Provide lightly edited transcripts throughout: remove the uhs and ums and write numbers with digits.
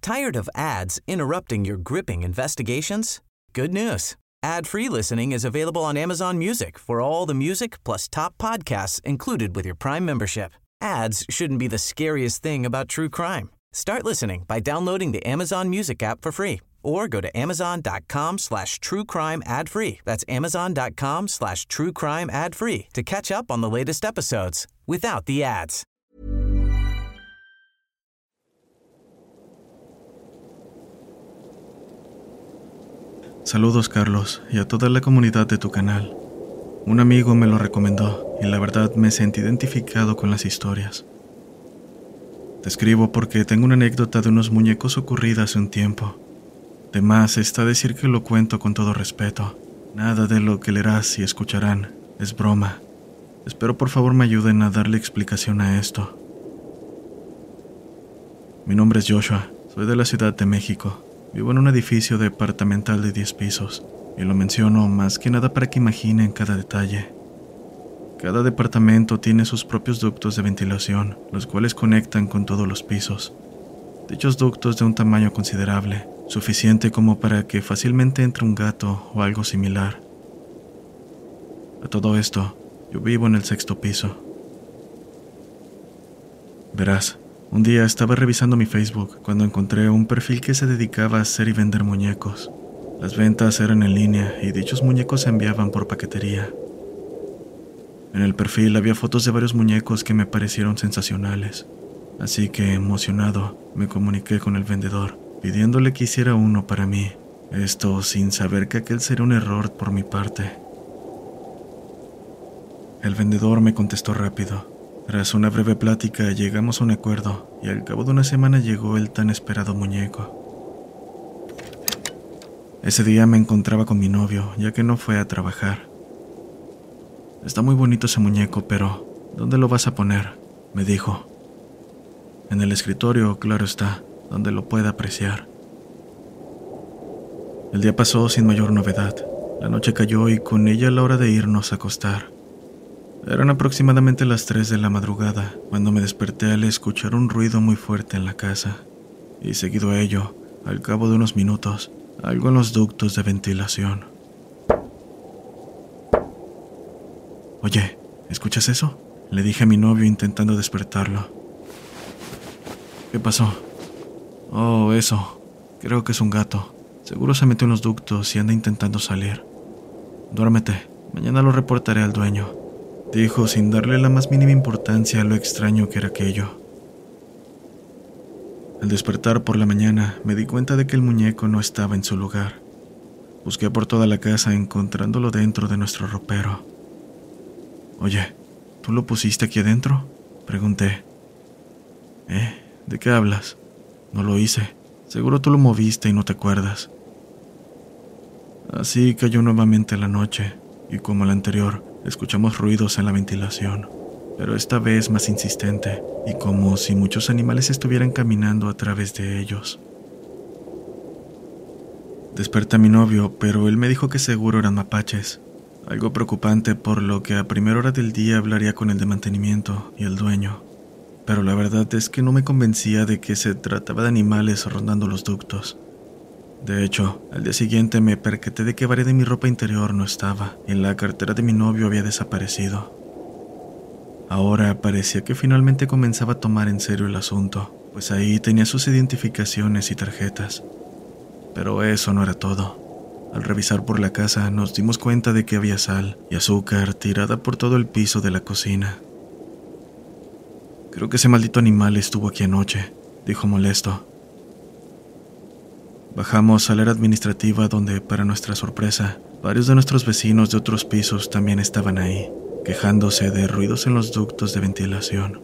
Tired of ads interrupting your gripping investigations? Good news. Ad-free listening is available on Amazon Music for all the music plus top podcasts included with your Prime membership. Ads shouldn't be the scariest thing about true crime. Start listening by downloading the Amazon Music app for free or go to amazon.com/truecrime ad-free. That's amazon.com/truecrime ad-free to catch up on the latest episodes without the ads. Saludos, Carlos, y a toda la comunidad de tu canal. Un amigo me lo recomendó y la verdad me sentí identificado con las historias. Te escribo porque tengo una anécdota de unos muñecos ocurrida hace un tiempo. De más está decir que lo cuento con todo respeto. Nada de lo que leerás y escucharán es broma. Espero por favor me ayuden a darle explicación a esto. Mi nombre es Joshua, soy de la Ciudad de México. Vivo en un edificio departamental de 10 pisos, y lo menciono más que nada para que imaginen cada detalle. Cada departamento tiene sus propios ductos de ventilación, los cuales conectan con todos los pisos. Dichos ductos de un tamaño considerable, suficiente como para que fácilmente entre un gato o algo similar. A todo esto, yo vivo en el 6º piso. Verás, un día estaba revisando mi Facebook cuando encontré un perfil que se dedicaba a hacer y vender muñecos. Las ventas eran en línea y dichos muñecos se enviaban por paquetería. En el perfil había fotos de varios muñecos que me parecieron sensacionales, así que, emocionado, me comuniqué con el vendedor, pidiéndole que hiciera uno para mí, esto sin saber que aquel sería un error por mi parte. El vendedor me contestó rápido. Tras una breve plática llegamos a un acuerdo y al cabo de una semana llegó el tan esperado muñeco. Ese día me encontraba con mi novio, ya que no fue a trabajar. Está muy bonito ese muñeco, pero ¿dónde lo vas a poner?, me dijo. En el escritorio, claro está, donde lo pueda apreciar. El día pasó sin mayor novedad. La noche cayó y con ella la hora de irnos a acostar. Eran aproximadamente las 3 de la madrugada cuando me desperté al escuchar un ruido muy fuerte en la casa, y seguido a ello, al cabo de unos minutos, algo en los ductos de ventilación. Oye, ¿escuchas eso?, le dije a mi novio intentando despertarlo. ¿Qué pasó? Oh, eso. Creo que es un gato. Seguro se metió en los ductos y anda intentando salir. Duérmete, mañana lo reportaré al dueño, dijo sin darle la más mínima importancia a lo extraño que era aquello. Al despertar por la mañana me di cuenta de que el muñeco no estaba en su lugar. Busqué por toda la casa encontrándolo dentro de nuestro ropero. Oye, ¿tú lo pusiste aquí adentro?, pregunté. ¿De qué hablas? No lo hice. Seguro tú lo moviste y no te acuerdas. Así cayó nuevamente la noche, y como la anterior, escuchamos ruidos en la ventilación, pero esta vez más insistente, y como si muchos animales estuvieran caminando a través de ellos. Desperté a mi novio, pero él me dijo que seguro eran mapaches, algo preocupante, por lo que a primera hora del día hablaría con el de mantenimiento y el dueño. Pero la verdad es que no me convencía de que se trataba de animales rondando los ductos. De hecho, al día siguiente me percaté de que varias de mi ropa interior no estaba, y la cartera de mi novio había desaparecido. Ahora parecía que finalmente comenzaba a tomar en serio el asunto, pues ahí tenía sus identificaciones y tarjetas. Pero eso no era todo. Al revisar por la casa nos dimos cuenta de que había sal y azúcar tirada por todo el piso de la cocina. Creo que ese maldito animal estuvo aquí anoche, dijo molesto. Bajamos al área administrativa donde, para nuestra sorpresa, varios de nuestros vecinos de otros pisos también estaban ahí, quejándose de ruidos en los ductos de ventilación.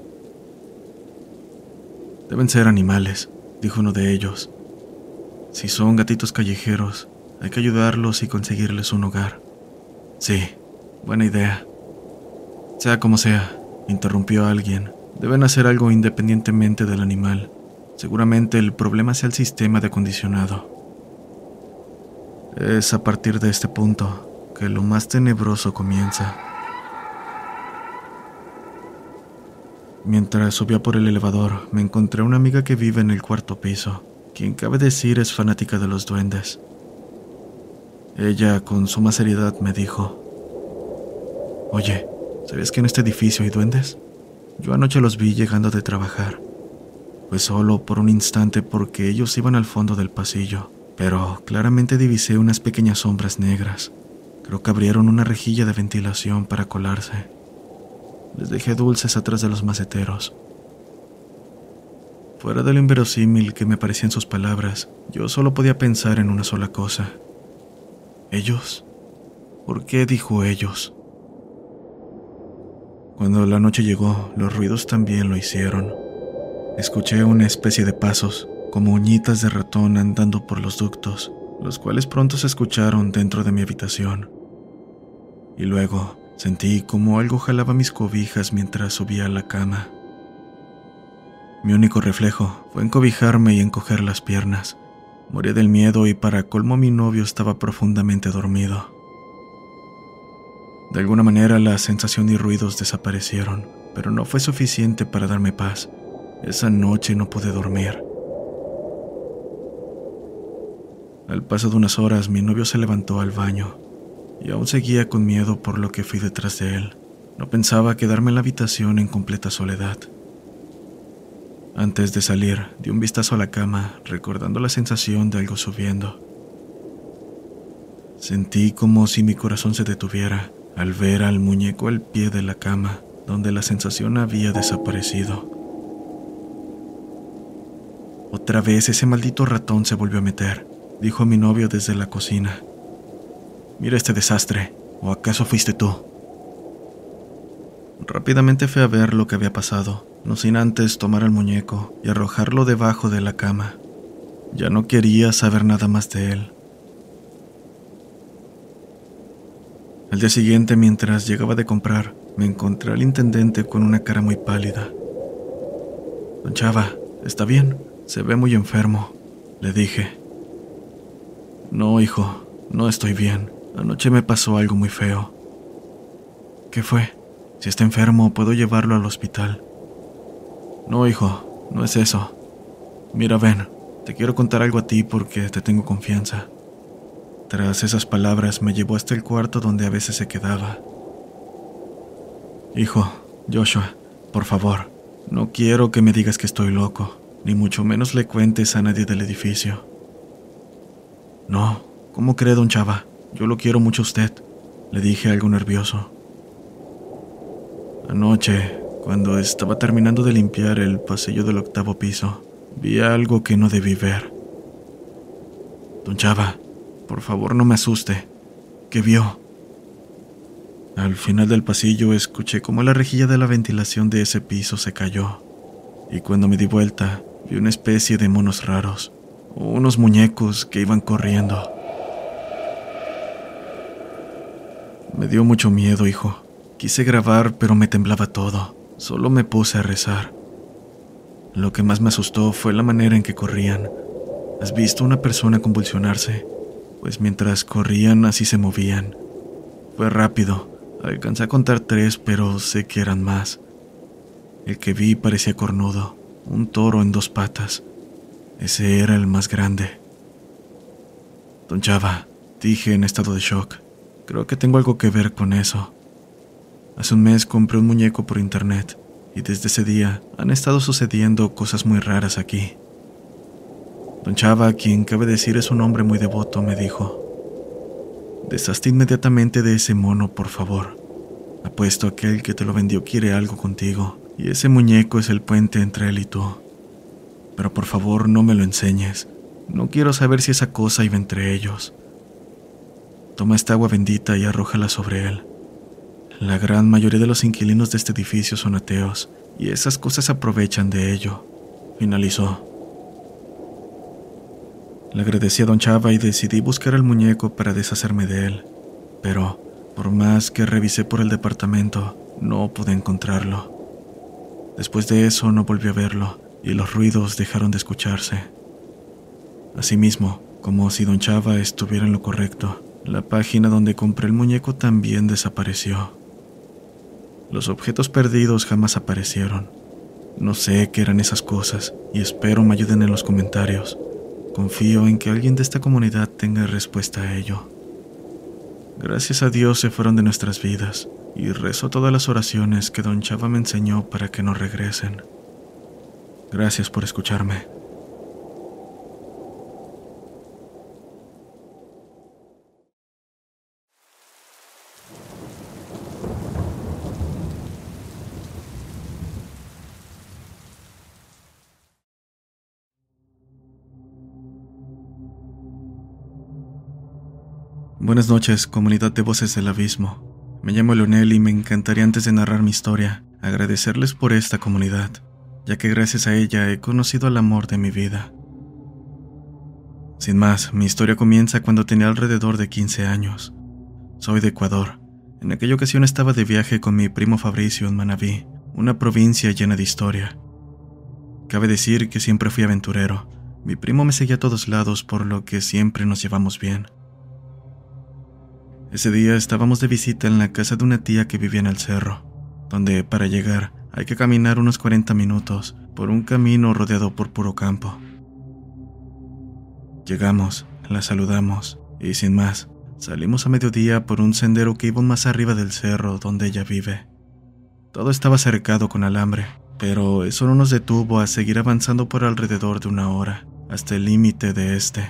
Deben ser animales, dijo uno de ellos. Si son gatitos callejeros, hay que ayudarlos y conseguirles un hogar. Sí, buena idea. Sea como sea, interrumpió alguien. Deben hacer algo independientemente del animal. Seguramente el problema sea el sistema de acondicionado. Es a partir de este punto que lo más tenebroso comienza. Mientras subía por el elevador, me encontré a una amiga que vive en el 4º piso, quien cabe decir es fanática de los duendes. Ella, con suma seriedad, me dijo: «Oye, ¿sabías que en este edificio hay duendes? Yo anoche los vi llegando de trabajar. Fue solo por un instante porque ellos iban al fondo del pasillo, pero claramente divisé unas pequeñas sombras negras. Creo que abrieron una rejilla de ventilación para colarse. Les dejé dulces atrás de los maceteros». Fuera de lo inverosímil que me parecían sus palabras, yo solo podía pensar en una sola cosa. ¿Ellos? ¿Por qué dijo ellos? Cuando la noche llegó, los ruidos también lo hicieron. Escuché una especie de pasos, como uñitas de ratón andando por los ductos, los cuales pronto se escucharon dentro de mi habitación. Y luego sentí como algo jalaba mis cobijas mientras subía a la cama. Mi único reflejo fue encobijarme y encoger las piernas. Morí del miedo y para colmo mi novio estaba profundamente dormido. De alguna manera la sensación y ruidos desaparecieron, pero no fue suficiente para darme paz. Esa noche no pude dormir. Al paso de unas horas mi novio se levantó al baño y aún seguía con miedo, por lo que fui detrás de él. No pensaba quedarme en la habitación en completa soledad. Antes de salir, di un vistazo a la cama, recordando la sensación de algo subiendo. Sentí como si mi corazón se detuviera al ver al muñeco al pie de la cama, donde la sensación había desaparecido. Otra vez ese maldito ratón se volvió a meter, dijo mi novio desde la cocina. «Mira este desastre, ¿o acaso fuiste tú?» Rápidamente fui a ver lo que había pasado, no sin antes tomar al muñeco y arrojarlo debajo de la cama. Ya no quería saber nada más de él. Al día siguiente, mientras llegaba de comprar, me encontré al intendente con una cara muy pálida. «Don Chava, ¿está bien? Se ve muy enfermo», le dije. «No, hijo, no estoy bien. Anoche me pasó algo muy feo». «¿Qué fue? Si está enfermo, puedo llevarlo al hospital». «No, hijo, no es eso. Mira, ven, te quiero contar algo a ti porque te tengo confianza». Tras esas palabras me llevó hasta el cuarto donde a veces se quedaba. «Hijo, Joshua, por favor, no quiero que me digas que estoy loco, ni mucho menos le cuentes a nadie del edificio». «No, ¿cómo cree, don Chava? Yo lo quiero mucho a usted», le dije algo nervioso. «Anoche, cuando estaba terminando de limpiar el pasillo del 8º piso, vi algo que no debí ver». «Don Chava, por favor no me asuste. ¿Qué vio?» Al final del pasillo escuché cómo la rejilla de la ventilación de ese piso se cayó, y cuando me di vuelta vi una especie de monos raros, o unos muñecos que iban corriendo. Me dio mucho miedo, hijo. Quise grabar, pero me temblaba todo. Solo me puse a rezar. Lo que más me asustó fue la manera en que corrían. ¿Has visto a una persona convulsionarse? Pues mientras corrían así se movían. Fue rápido. Alcancé a contar 3, pero sé que eran más. El que vi parecía cornudo, un toro en 2 patas. Ese era el más grande. «Don Chava», dije en estado de shock, «creo que tengo algo que ver con eso. Hace un mes compré un muñeco por internet y desde ese día han estado sucediendo cosas muy raras aquí». Don Chava, quien cabe decir es un hombre muy devoto, me dijo: «Deshazte inmediatamente de ese mono, por favor. Apuesto a que el que te lo vendió quiere algo contigo, y ese muñeco es el puente entre él y tú. Pero por favor no me lo enseñes. No quiero saber si esa cosa iba entre ellos. Toma esta agua bendita y arrójala sobre él. La gran mayoría de los inquilinos de este edificio son ateos, y esas cosas aprovechan de ello», finalizó. Le agradecí a don Chava y decidí buscar el muñeco para deshacerme de él, pero por más que revisé por el departamento, no pude encontrarlo. Después de eso no volví a verlo y los ruidos dejaron de escucharse. Asimismo, como si don Chava estuviera en lo correcto, la página donde compré el muñeco también desapareció. Los objetos perdidos jamás aparecieron. No sé qué eran esas cosas y espero me ayuden en los comentarios. Confío en que alguien de esta comunidad tenga respuesta a ello. Gracias a Dios se fueron de nuestras vidas y rezo todas las oraciones que Don Chava me enseñó para que no regresen. Gracias por escucharme. Buenas noches, comunidad de Voces del Abismo. Me llamo Leonel y me encantaría, antes de narrar mi historia, agradecerles por esta comunidad, ya que gracias a ella he conocido al amor de mi vida. Sin más, mi historia comienza cuando tenía alrededor de 15 años. Soy de Ecuador. En aquella ocasión estaba de viaje con mi primo Fabricio en Manabí, una provincia llena de historia. Cabe decir que siempre fui aventurero. Mi primo me seguía a todos lados, por lo que siempre nos llevamos bien. Ese día estábamos de visita en la casa de una tía que vivía en el cerro, donde para llegar hay que caminar unos 40 minutos por un camino rodeado por puro campo. Llegamos, la saludamos y sin más, salimos a mediodía por un sendero que iba más arriba del cerro donde ella vive. Todo estaba cercado con alambre, pero eso no nos detuvo a seguir avanzando por alrededor de una hora, hasta el límite de este.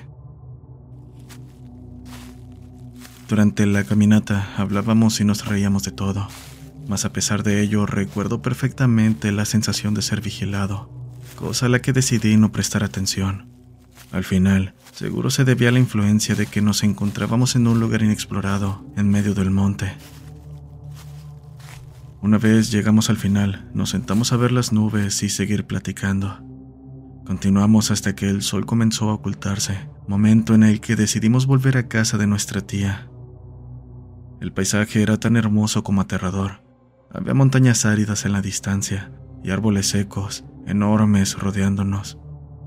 Durante la caminata hablábamos y nos reíamos de todo, mas a pesar de ello recuerdo perfectamente la sensación de ser vigilado, cosa a la que decidí no prestar atención. Al final, seguro se debía a la influencia de que nos encontrábamos en un lugar inexplorado, en medio del monte. Una vez llegamos al final, nos sentamos a ver las nubes y seguir platicando. Continuamos hasta que el sol comenzó a ocultarse, momento en el que decidimos volver a casa de nuestra tía. El paisaje era tan hermoso como aterrador. Había montañas áridas en la distancia y árboles secos, enormes, rodeándonos.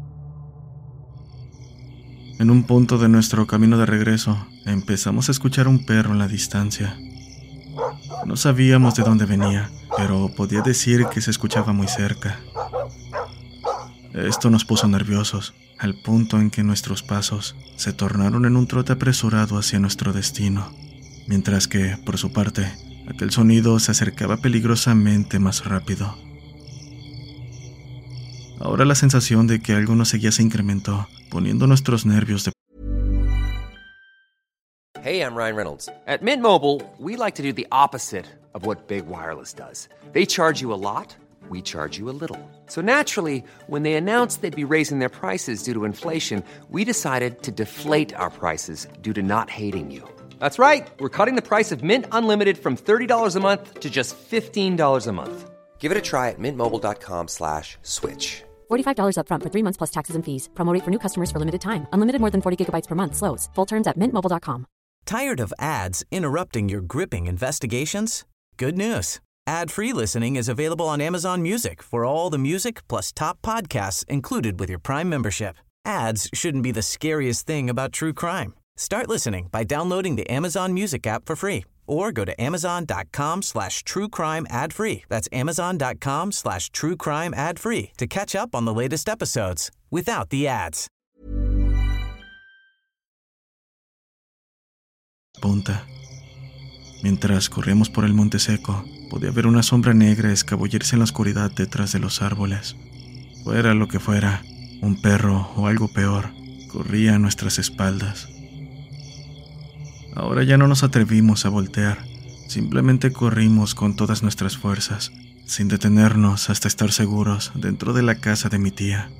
En un punto de nuestro camino de regreso, empezamos a escuchar un perro en la distancia. No sabíamos de dónde venía, pero podía decir que se escuchaba muy cerca. Esto nos puso nerviosos, al punto en que nuestros pasos se tornaron en un trote apresurado hacia nuestro destino, mientras que, por su parte, aquel sonido se acercaba peligrosamente más rápido. Ahora la sensación de que algo nos seguía se incrementó, poniendo nuestros nervios de... Hey, I'm Ryan Reynolds. At Mint Mobile, we like to do the opposite of what Big Wireless does. They charge you a lot, we charge you a little. So naturally, when they announced they'd be raising their prices due to inflation, we decided to deflate our prices due to not hating you. That's right. We're cutting the price of Mint Unlimited from $30 a month to just $15 a month. Give it a try at mintmobile.com/switch. $45 up front for 3 months plus taxes and fees. Promo rate for new customers for limited time. Unlimited more than 40 gigabytes per month slows. Full terms at mintmobile.com. Tired of ads interrupting your gripping investigations? Good news. Ad-free listening is available on Amazon Music for all the music plus top podcasts included with your Prime membership. Ads shouldn't be the scariest thing about true crime. Start listening by downloading the Amazon Music app for free or go to amazon.com/truecrime ad-free. That's amazon.com/truecrime ad-free to catch up on the latest episodes without the ads. Punta. Mientras corríamos por el monte seco, podía ver una sombra negra escabullirse en la oscuridad detrás de los árboles. Fuera lo que fuera, un perro o algo peor, corría a nuestras espaldas. Ahora ya no nos atrevimos a voltear, simplemente corrimos con todas nuestras fuerzas, sin detenernos hasta estar seguros dentro de la casa de mi tía.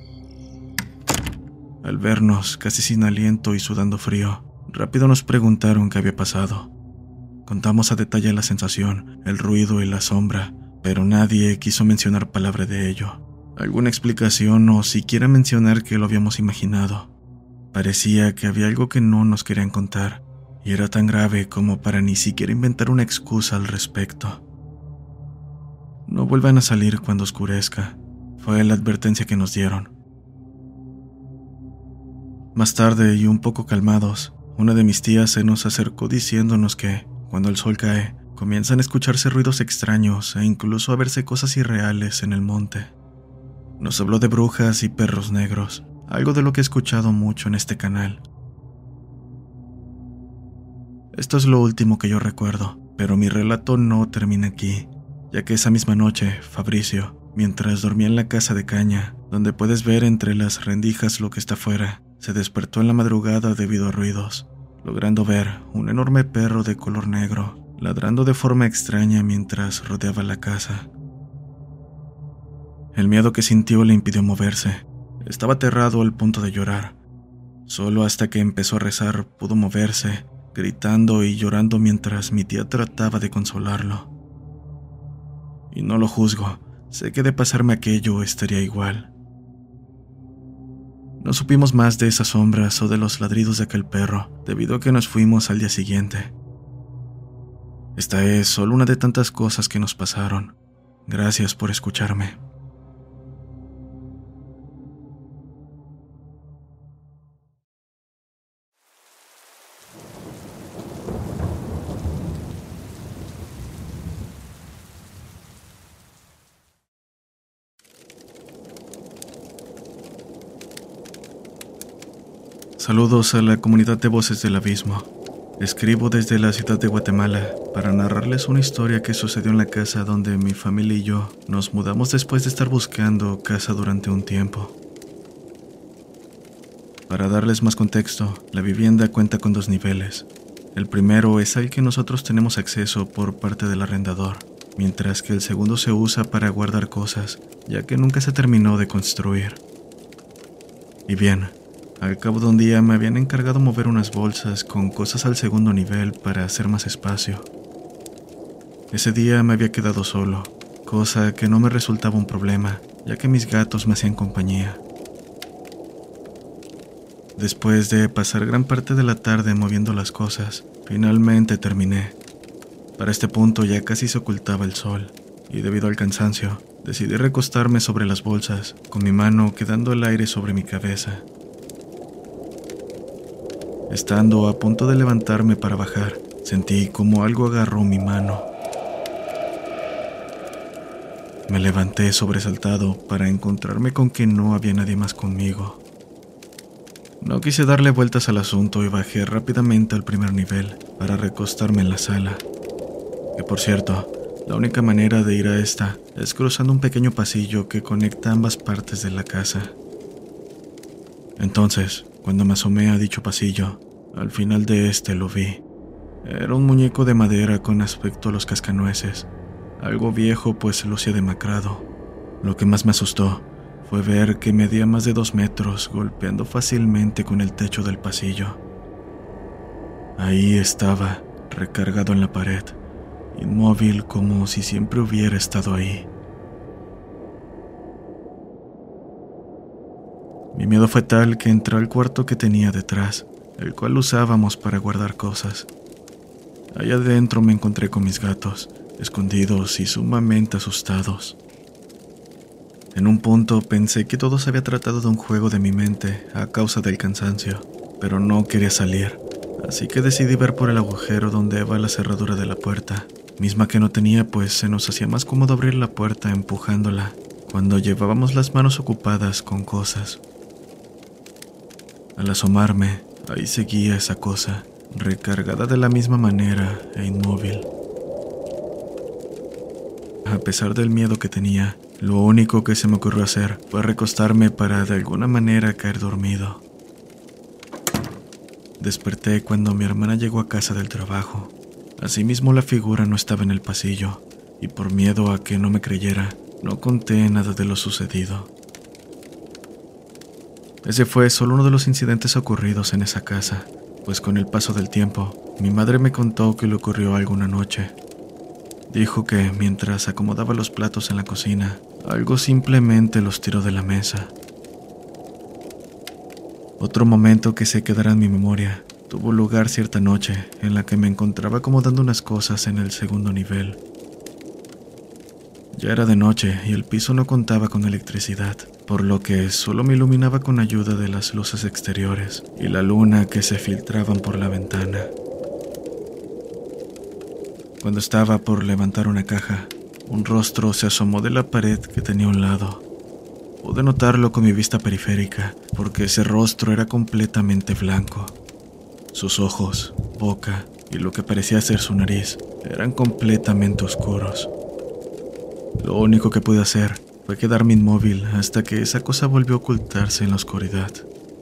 Al vernos casi sin aliento y sudando frío, rápido nos preguntaron qué había pasado. Contamos a detalle la sensación, el ruido y la sombra, pero nadie quiso mencionar palabra de ello, alguna explicación o siquiera mencionar que lo habíamos imaginado. Parecía que había algo que no nos querían contar, y era tan grave como para ni siquiera inventar una excusa al respecto. No vuelvan a salir cuando oscurezca, fue la advertencia que nos dieron. Más tarde, y un poco calmados, una de mis tías se nos acercó diciéndonos que, cuando el sol cae, comienzan a escucharse ruidos extraños e incluso a verse cosas irreales en el monte. Nos habló de brujas y perros negros, algo de lo que he escuchado mucho en este canal. Esto es lo último que yo recuerdo, pero mi relato no termina aquí, ya que esa misma noche, Fabricio, mientras dormía en la casa de caña, donde puedes ver entre las rendijas lo que está afuera, se despertó en la madrugada debido a ruidos, logrando ver un enorme perro de color negro, ladrando de forma extraña mientras rodeaba la casa. El miedo que sintió le impidió moverse. Estaba aterrado al punto de llorar. Solo hasta que empezó a rezar pudo moverse, gritando y llorando mientras mi tía trataba de consolarlo. Y no lo juzgo, sé que de pasarme aquello estaría igual. No supimos más de esas sombras o de los ladridos de aquel perro, debido a que nos fuimos al día siguiente. Esta es solo una de tantas cosas que nos pasaron. Gracias por escucharme. Saludos a la comunidad de Voces del Abismo. Escribo desde la ciudad de Guatemala para narrarles una historia que sucedió en la casa donde mi familia y yo nos mudamos después de estar buscando casa durante un tiempo. Para darles más contexto, la vivienda cuenta con 2 niveles. El primero es al que nosotros tenemos acceso por parte del arrendador, mientras que el segundo se usa para guardar cosas, ya que nunca se terminó de construir. Y bien, al cabo de un día me habían encargado mover unas bolsas con cosas al segundo nivel para hacer más espacio. Ese día me había quedado solo, cosa que no me resultaba un problema, ya que mis gatos me hacían compañía. Después de pasar gran parte de la tarde moviendo las cosas, finalmente terminé. Para este punto ya casi se ocultaba el sol, y debido al cansancio, decidí recostarme sobre las bolsas, con mi mano quedando el aire sobre mi cabeza. Estando a punto de levantarme para bajar, sentí como algo agarró mi mano. Me levanté sobresaltado para encontrarme con que no había nadie más conmigo. No quise darle vueltas al asunto y bajé rápidamente al primer nivel para recostarme en la sala. Que por cierto, la única manera de ir a esta es cruzando un pequeño pasillo que conecta ambas partes de la casa. Entonces, cuando me asomé a dicho pasillo, al final de este lo vi. Era un muñeco de madera con aspecto a los cascanueces, algo viejo pues lucía demacrado. Lo que más me asustó fue ver que medía más de 2 metros, golpeando fácilmente con el techo del pasillo. Ahí estaba, recargado en la pared, inmóvil como si siempre hubiera estado ahí. Mi miedo fue tal que entré al cuarto que tenía detrás, el cual usábamos para guardar cosas. Allá adentro me encontré con mis gatos, escondidos y sumamente asustados. En un punto pensé que todo se había tratado de un juego de mi mente a causa del cansancio, pero no quería salir, así que decidí ver por el agujero donde va la cerradura de la puerta, misma que no tenía pues se nos hacía más cómodo abrir la puerta empujándola, cuando llevábamos las manos ocupadas con cosas. Al asomarme, ahí seguía esa cosa, recargada de la misma manera e inmóvil. A pesar del miedo que tenía, lo único que se me ocurrió hacer fue recostarme para de alguna manera caer dormido. Desperté cuando mi hermana llegó a casa del trabajo. Asimismo, la figura no estaba en el pasillo, y por miedo a que no me creyera, no conté nada de lo sucedido. Ese fue solo uno de los incidentes ocurridos en esa casa, pues con el paso del tiempo, mi madre me contó que le ocurrió algo una noche. Dijo que mientras acomodaba los platos en la cocina, algo simplemente los tiró de la mesa. Otro momento que se quedará en mi memoria tuvo lugar cierta noche en la que me encontraba acomodando unas cosas en el segundo nivel. Ya era de noche y el piso no contaba con electricidad, por lo que solo me iluminaba con ayuda de las luces exteriores y la luna que se filtraban por la ventana. Cuando estaba por levantar una caja, un rostro se asomó de la pared que tenía a un lado. Pude notarlo con mi vista periférica, porque ese rostro era completamente blanco. Sus ojos, boca y lo que parecía ser su nariz eran completamente oscuros. Lo único que pude hacer fue quedarme inmóvil hasta que esa cosa volvió a ocultarse en la oscuridad.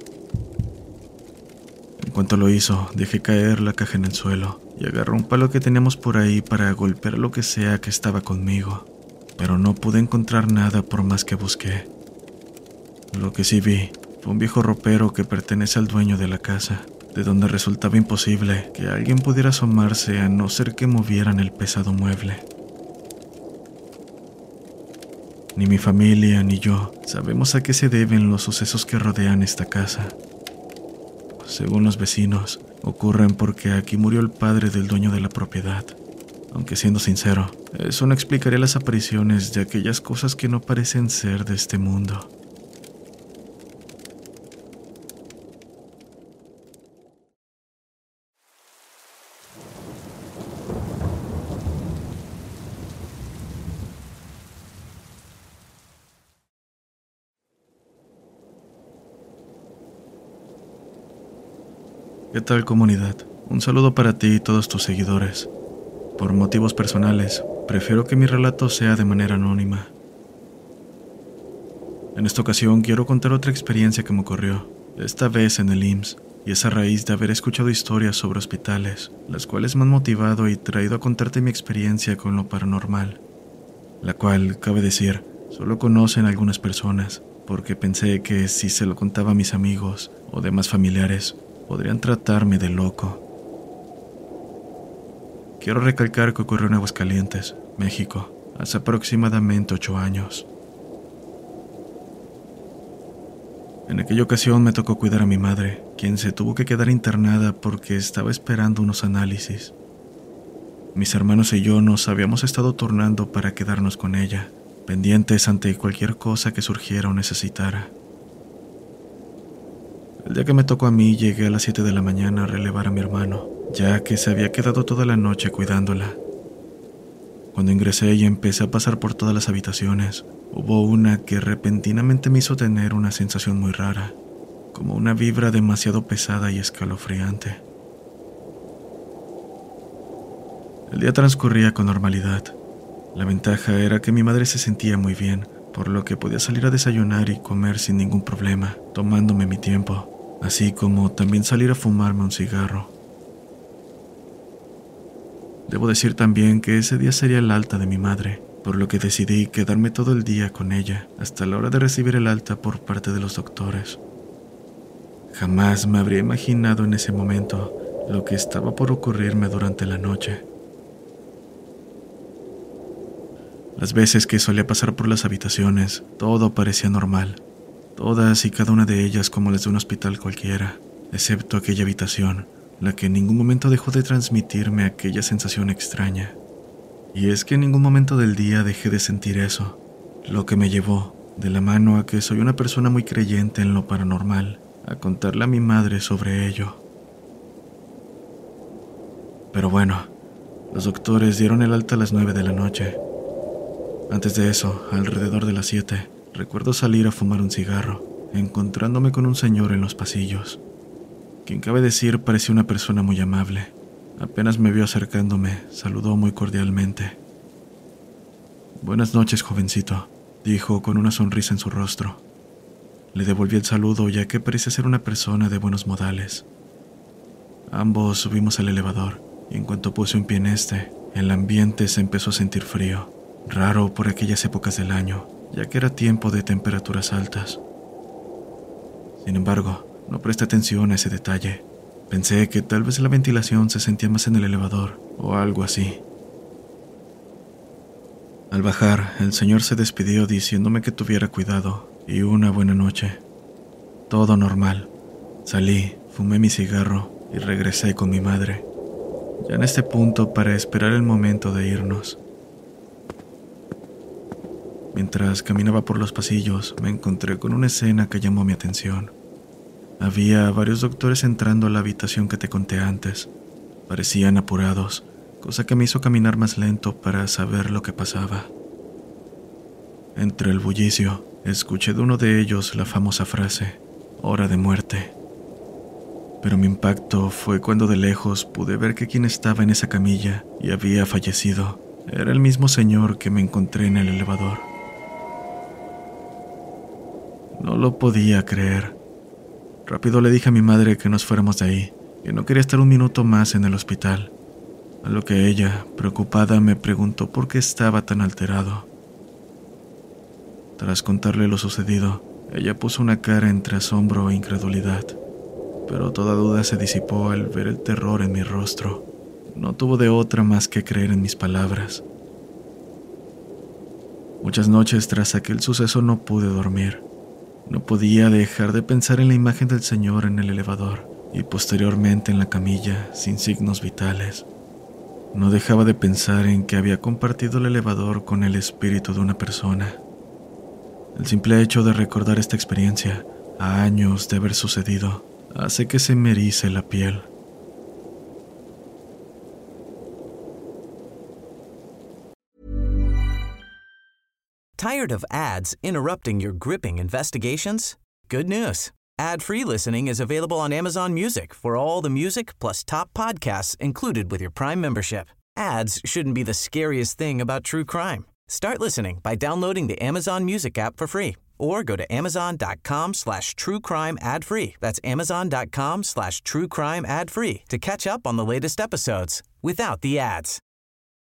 En cuanto lo hizo, dejé caer la caja en el suelo y agarré un palo que teníamos por ahí para golpear lo que sea que estaba conmigo, pero no pude encontrar nada por más que busqué. Lo que sí vi fue un viejo ropero que pertenece al dueño de la casa, de donde resultaba imposible que alguien pudiera asomarse a no ser que movieran el pesado mueble. Ni mi familia ni yo sabemos a qué se deben los sucesos que rodean esta casa. Según los vecinos, ocurren porque aquí murió el padre del dueño de la propiedad. Aunque siendo sincero, eso no explicaría las apariciones de aquellas cosas que no parecen ser de este mundo. ¿Qué tal, comunidad? Un saludo para ti y todos tus seguidores. Por motivos personales, prefiero que mi relato sea de manera anónima. En esta ocasión quiero contar otra experiencia que me ocurrió, esta vez en el IMSS, y es a raíz de haber escuchado historias sobre hospitales, las cuales me han motivado y traído a contarte mi experiencia con lo paranormal, la cual, cabe decir, solo conocen algunas personas, porque pensé que si se lo contaba a mis amigos o demás familiares, podrían tratarme de loco. Quiero recalcar que ocurrió en Aguascalientes, México, hace aproximadamente 8 años. En aquella ocasión me tocó cuidar a mi madre, quien se tuvo que quedar internada porque estaba esperando unos análisis. Mis hermanos y yo nos habíamos estado turnando para quedarnos con ella, pendientes ante cualquier cosa que surgiera o necesitara. El día que me tocó a mí, llegué a las 7 de la mañana a relevar a mi hermano, ya que se había quedado toda la noche cuidándola. Cuando ingresé y empecé a pasar por todas las habitaciones, hubo una que repentinamente me hizo tener una sensación muy rara, como una vibra demasiado pesada y escalofriante. El día transcurría con normalidad. La ventaja era que mi madre se sentía muy bien, por lo que podía salir a desayunar y comer sin ningún problema, tomándome mi tiempo, así como también salir a fumarme un cigarro. Debo decir también que ese día sería el alta de mi madre, por lo que decidí quedarme todo el día con ella, hasta la hora de recibir el alta por parte de los doctores. Jamás me habría imaginado en ese momento lo que estaba por ocurrirme durante la noche. Las veces que solía pasar por las habitaciones, todo parecía normal. Todas y cada una de ellas como las de un hospital cualquiera, excepto aquella habitación, la que en ningún momento dejó de transmitirme aquella sensación extraña. Y es que en ningún momento del día dejé de sentir eso, lo que me llevó, de la mano a que soy una persona muy creyente en lo paranormal, a contarle a mi madre sobre ello. Pero bueno, los doctores dieron el alta a las 9 de la noche. Antes de eso, alrededor de las 7, recuerdo salir a fumar un cigarro, encontrándome con un señor en los pasillos, quien cabe decir parecía una persona muy amable. Apenas me vio acercándome, saludó muy cordialmente. «Buenas noches, jovencito», dijo con una sonrisa en su rostro. Le devolví el saludo ya que parecía ser una persona de buenos modales. Ambos subimos al elevador y en cuanto puse un pie en este, el ambiente se empezó a sentir frío, raro por aquellas épocas del año, ya que era tiempo de temperaturas altas. Sin embargo, no presté atención a ese detalle. Pensé que tal vez la ventilación se sentía más en el elevador o algo así. Al bajar, el señor se despidió diciéndome que tuviera cuidado y una buena noche. Todo normal. Salí, fumé mi cigarro y regresé con mi madre, ya en este punto para esperar el momento de irnos. Mientras caminaba por los pasillos, me encontré con una escena que llamó mi atención. Había varios doctores entrando a la habitación que te conté antes. Parecían apurados, cosa que me hizo caminar más lento para saber lo que pasaba. Entre el bullicio, escuché de uno de ellos la famosa frase, hora de muerte. Pero mi impacto fue cuando de lejos pude ver que quien estaba en esa camilla y había fallecido era el mismo señor que me encontré en el elevador. No lo podía creer. Rápido le dije a mi madre que nos fuéramos de ahí, que no quería estar un minuto más en el hospital, a lo que ella, preocupada, me preguntó por qué estaba tan alterado. Tras contarle lo sucedido, ella puso una cara entre asombro e incredulidad, pero toda duda se disipó al ver el terror en mi rostro. No tuvo de otra más que creer en mis palabras. Muchas noches tras aquel suceso no pude dormir. No podía dejar de pensar en la imagen del señor en el elevador y posteriormente en la camilla, sin signos vitales. No dejaba de pensar en que había compartido el elevador con el espíritu de una persona. El simple hecho de recordar esta experiencia, a años de haber sucedido, hace que se me erice la piel. Tired of ads interrupting your gripping investigations? Good news. Ad-free listening is available on Amazon Music for all the music plus top podcasts included with your Prime membership. Ads shouldn't be the scariest thing about true crime. Start listening by downloading the Amazon Music app for free or go to amazon.com/truecrime ad-free. That's amazon.com/truecrime ad-free to catch up on the latest episodes without the ads.